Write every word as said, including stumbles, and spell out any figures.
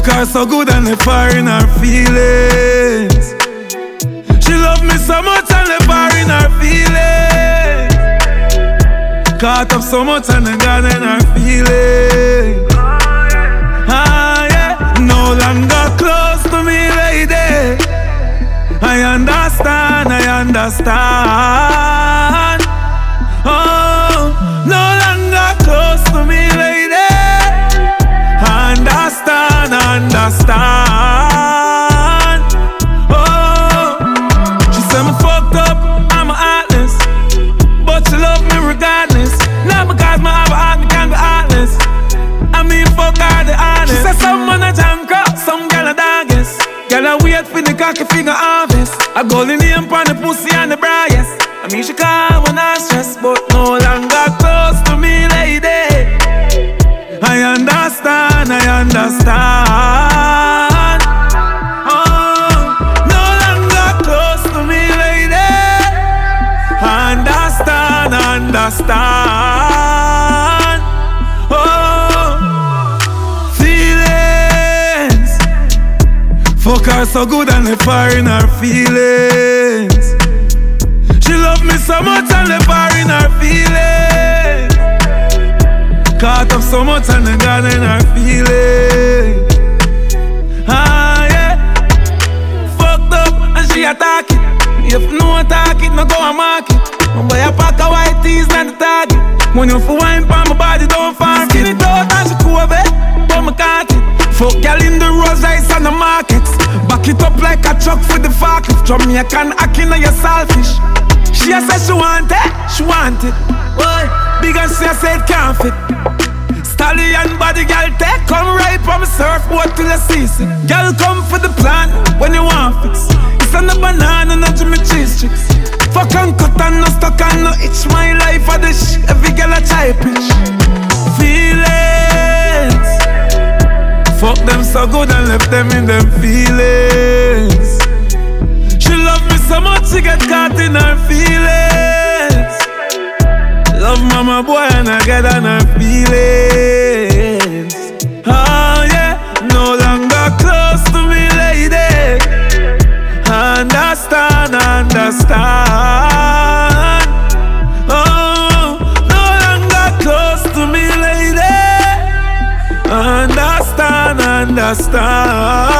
Fuck her so good and left her in her feelings. She love me so much and left her in her feelings. Caught up so much and I got in her feelings. Ah yeah, no longer close to me, lady. I understand, I understand. Oh, no longer close to me, lady. Understand, understand. Oh, she said me fucked up, I'm a heartless, but she love me regardless. Not because my have a heart, me can't be heartless. I mean fuck her the honest. She said some man a junk up, some girl a doggies. Girl a wait for the cocky figure harvest. A golden name pon the pussy and the brightest. I mean she call when I stress, but no longer close to me, lady. I understand, I understand. Oh, no longer close to me, lady. Understand, understand. Oh, feelings. Fuck her so good and left her in her feelings. She love me so much and left her in her feelings. Caught up so much and I got in her feelings. Ah yeah, fucked up and she attack it. If no attack it, no go and mark it. My boy a pack of white tees not the target. When you for wine pa my body don't farm. Skin it out and she cool it, but me can't it. Fuck y'all in the Rolls Royce and the markets. Back it up like a truck for the forklift. Jamaican hacking on your selfish. She a say she want it, she want it. Boy, big and she a say it can't fit. Stallion body girl take, come right from surfboard till the season. Girl come for the plan when you want fix. It's on the banana, not Jimmy cheese chicks. Fuck and cut and no stuck and no itch. My life for the sh. Every girl a try pitch. Feelings. Fuck them so good and left them in them feelings. She love me so much she get caught in her feelings. Love mama boy and I get on her feelings. Oh yeah, no longer close to me, lady. Understand, understand. Oh, no longer close to me, lady. Understand, understand.